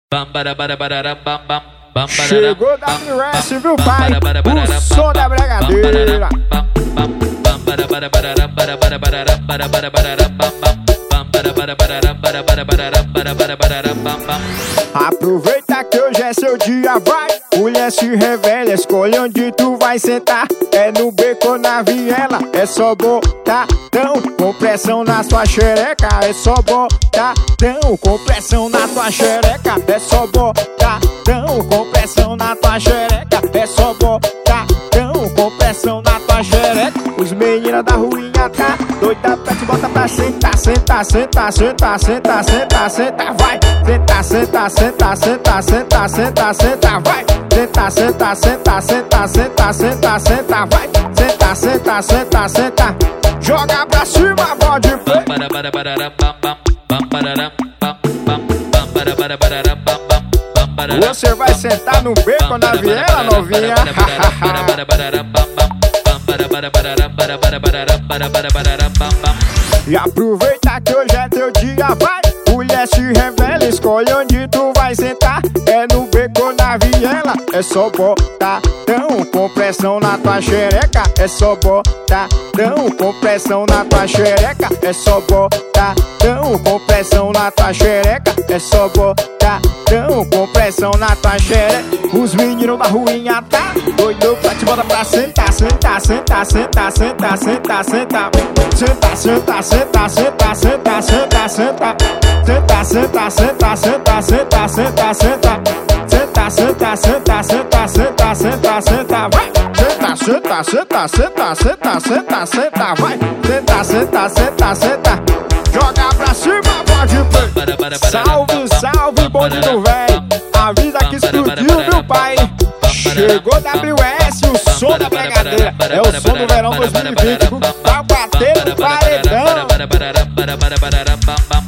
Chegou WS, viu, pai? O som da bregadeira. Aproveita que hoje é seu dia, vai. Mulher se revela, escolhe onde tu vai sentar. É no beco ou na viela, é só botadão com pressão na sua xereca. É só botadão com pressão na tua xereca. É só botadão com pressão na tua xereca. É só botadão com pressão na tua xereca. Os meninos da ruinha tá doida pra te botar pra sentar. Senta, senta, senta, senta, senta, senta, vai. Senta, senta, senta, senta, senta, senta, senta, vai. Senta, senta, senta, senta, senta, senta, senta, vai. Senta, senta, senta, senta. Joga pra cima, pode play. Você vai sentar no beco na viela, novinha. E aproveita que hoje é teu dia, vai. Mulher se revela, escolhe onde tu vai sentar. É no beco ou na viela, é só botadão com pressão na tua xereca. É só botadão com pressão na tua xereca. É só botadão com pressão na tua xereca. É só botadão com pressão na tua xereca. Os meninos da ruinha tá doido pra te botar pra sentar. Senta, senta, senta, senta, senta, senta. Senta, senta, senta, senta, senta, senta, senta. Senta, senta, senta, senta, senta, senta, senta. Senta, senta, senta, senta, senta, senta, senta, vai. Senta, senta, senta, senta, senta, senta, senta, vai. Senta, senta, senta, senta. Joga pra cima, pode play. Salve, salve, bonde do véi. Avisa que explodiu, viu, pai? Chegou WS, o som da bregadeira. É o som do verão 2020. Tá batendo paredão.